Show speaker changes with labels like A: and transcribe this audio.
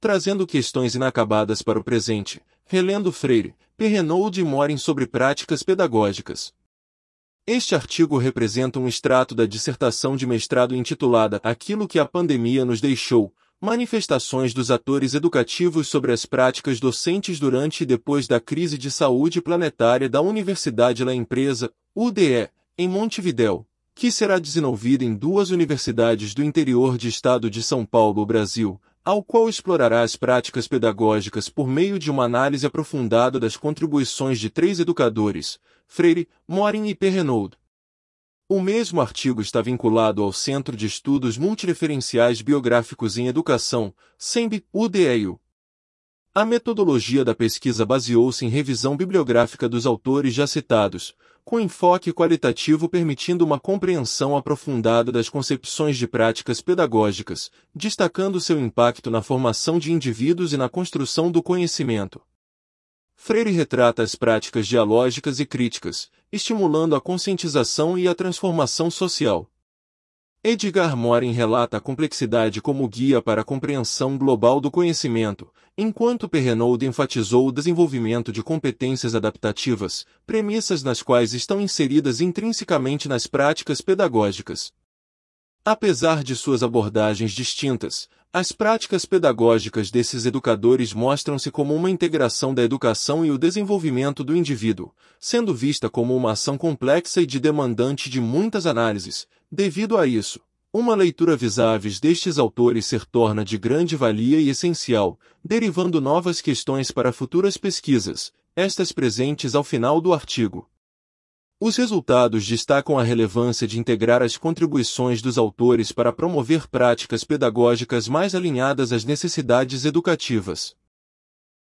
A: trazendo questões inacabadas para o presente, relendo Freire, Perrenoud e Morin sobre práticas pedagógicas. Este artigo representa um extrato da dissertação de mestrado intitulada Aquilo que a pandemia nos deixou, manifestações dos atores educativos sobre as práticas docentes durante e depois da crise de saúde planetária da Universidade La Empresa, UDE, em Montevidéu, que será desenvolvida em 2 universidades do interior de estado de São Paulo, Brasil, ao qual explorará as práticas pedagógicas por meio de uma análise aprofundada das contribuições de 3 educadores, Freire, Morin e Perrenoud. O mesmo artigo está vinculado ao Centro de Estudos Multireferenciais Biográficos em Educação, CEMB, UDEU. A metodologia da pesquisa baseou-se em revisão bibliográfica dos autores já citados, com enfoque qualitativo permitindo uma compreensão aprofundada das concepções de práticas pedagógicas, destacando seu impacto na formação de indivíduos e na construção do conhecimento. Freire retrata as práticas dialógicas e críticas, estimulando a conscientização e a transformação social. Edgar Morin relata a complexidade como guia para a compreensão global do conhecimento, enquanto Perrenoud enfatizou o desenvolvimento de competências adaptativas, premissas nas quais estão inseridas intrinsecamente nas práticas pedagógicas. Apesar de suas abordagens distintas, as práticas pedagógicas desses educadores mostram-se como uma integração da educação e o desenvolvimento do indivíduo, sendo vista como uma ação complexa e demandante de muitas análises. Devido a isso, uma leitura vis-à-vis destes autores se torna de grande valia e essencial, derivando novas questões para futuras pesquisas, estas presentes ao final do artigo. Os resultados destacam a relevância de integrar as contribuições dos autores para promover práticas pedagógicas mais alinhadas às necessidades educativas.